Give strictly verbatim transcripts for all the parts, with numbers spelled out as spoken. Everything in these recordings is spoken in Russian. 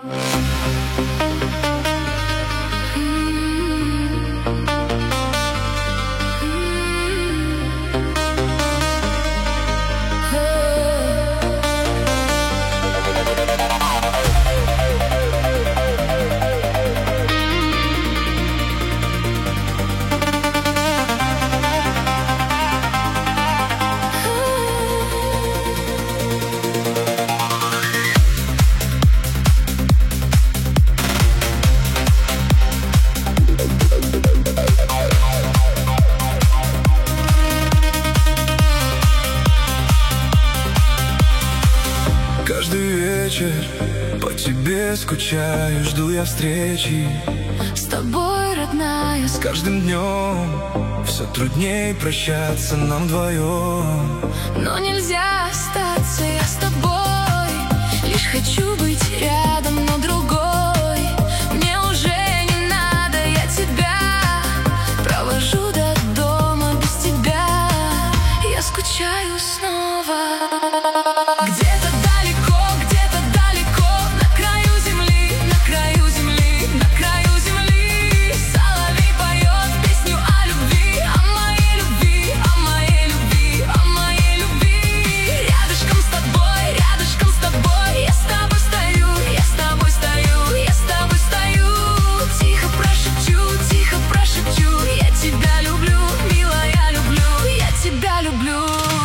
Каждый вечер по тебе скучаю, жду я встречи с тобой, родная. С каждым днем все труднее прощаться нам вдвоем. Но нельзя остаться, я с тобой. Лишь хочу быть рядом, но другой. Мне уже не надо, я тебя провожу до дома без тебя. Я скучаю снова. Где-то далеко, где-то далеко, на краю земли, на краю земли, на краю земли. Соловей поет песню о любви, о моей любви, о моей любви, о моей любви. Рядышком с тобой, рядышком с тобой, я с тобой стою, я с тобой стою, я с тобой стою. Тихо прошепчу, тихо прошепчу, я тебя люблю, милая, люблю, я тебя люблю.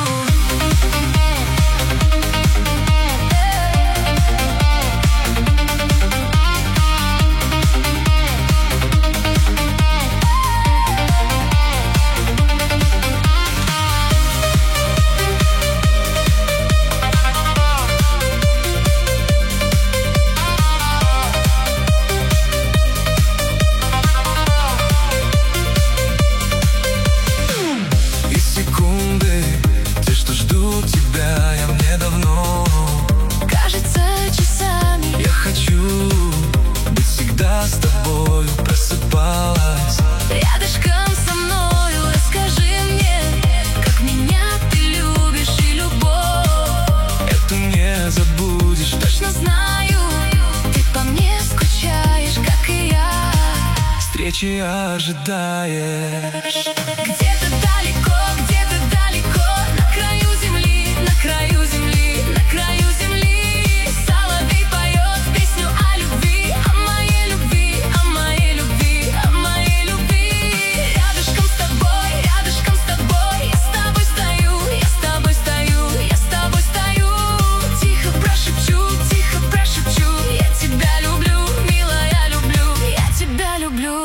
Встречи ожидаешь. Где-то далеко, где-то далеко, на краю земли, на краю земли, на краю земли. Соловей поет песню о любви, о моей любви, о моей любви, о моей любви. Рядышком с тобой, рядышком с тобой, я с тобой стою, я с тобой стою, я с тобой стою. Тихо прошепчу, тихо прошепчу, я тебя люблю, милая, люблю, я тебя люблю.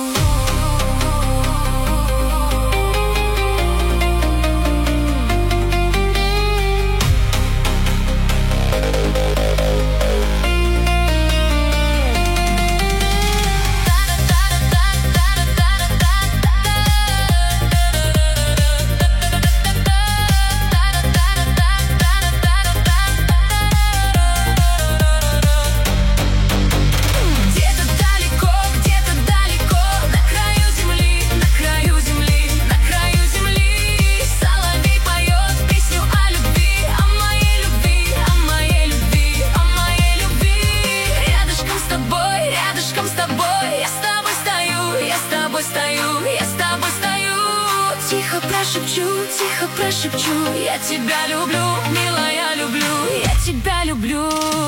Тихо прошепчу, тихо прошепчу, я тебя люблю, милая, люблю, я тебя люблю.